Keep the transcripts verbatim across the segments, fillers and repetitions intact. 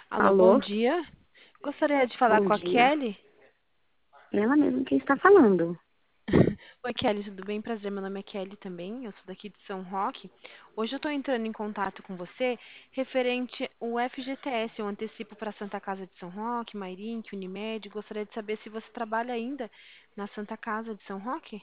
Alô, bom Alô? dia. Gostaria de falar Bom com a dia. Kelly. Ela mesmo quem está falando. Oi, Kelly, tudo bem? Prazer, meu nome é Kelly também, eu sou daqui de São Roque. Hoje eu estou entrando em contato com você referente ao F G T S, o antecipo para a Santa Casa de São Roque, Mairink, Unimed. Gostaria de saber se você trabalha ainda na Santa Casa de São Roque,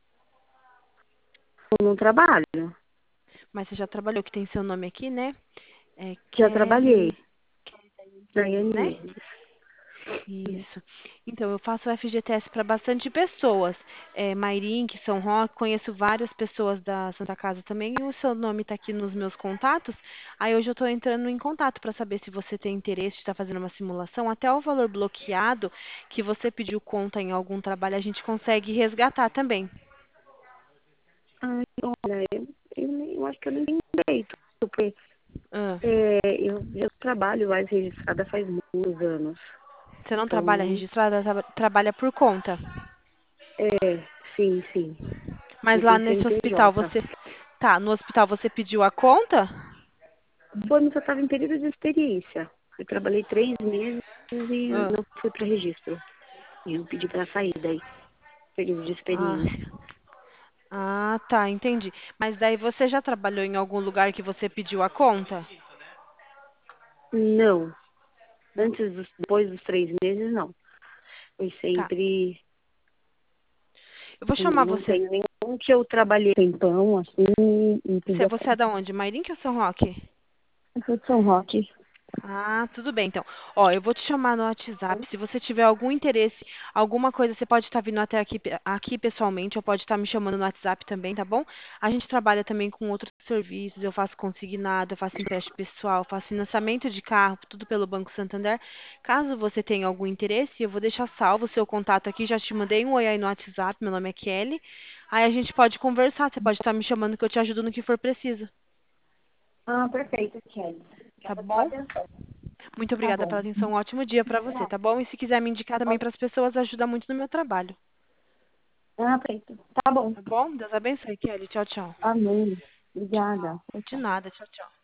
Eu não trabalho. mas você já trabalhou, que tem seu nome aqui, né? É Já trabalhei. Kelly, Daiane né? Mendes. Isso. Então, eu faço o F G T S para bastante pessoas. É, Mairink, São Roque, conheço várias pessoas da Santa Casa também, e o seu nome está aqui nos meus contatos. Aí hoje eu estou entrando em contato para saber se você tem interesse de estar fazendo uma simulação. Até o valor bloqueado que você pediu conta em algum trabalho, a gente consegue resgatar também. Ai, olha, eu, eu, nem- eu acho que eu nem tenho direito, porque Ah, é, eu, eu trabalho mais registrada faz muitos anos. você não trabalha Então, registrada, tra- trabalha por conta. é, sim, sim. Mas Eu lá tenho nesse hospital C N P J. você. Tá, no hospital você pediu a conta? Quando eu estava em período de experiência, eu trabalhei três meses e Ah. não fui para registro. E eu pedi para sair daí, período de Ah. experiência. Ah, tá, entendi. Mas daí você já trabalhou em algum lugar que você pediu a conta? Não, antes dos, depois dos três meses, não. Foi Tá. sempre. Eu vou Não, chamar não você. tenho nenhum que eu trabalhei tempão, assim, e pedi Você a você é conta. da onde? Mairink ou São Roque? Eu sou de São Roque. Ah, tudo bem, então. Ó, eu vou te chamar no WhatsApp. Se você tiver algum interesse, alguma coisa, você pode estar vindo até aqui, pe- aqui pessoalmente, ou pode estar me chamando no WhatsApp também, tá bom? A gente trabalha também com outros serviços. Eu faço consignado, eu faço empréstimo pessoal, faço financiamento de carro, tudo pelo Banco Santander. Caso você tenha algum interesse, eu vou deixar salvo o seu contato aqui. Já te mandei um oi aí no WhatsApp. Meu nome é Kelly. Aí a gente pode conversar. Você pode estar me chamando que eu te ajudo no que for preciso, Ah, perfeito, Kelly. tá Obrigada pela bom? atenção. Muito Tá obrigada bom. pela atenção. Um ótimo dia para você, tá bom? E se quiser me indicar também para as pessoas, ajuda muito no meu trabalho. Ah, perfeito. Tá bom. Tá bom? Deus abençoe, Kelly. Tchau, tchau. Amém. Obrigada. Tchau, De tchau. nada. Tchau, tchau.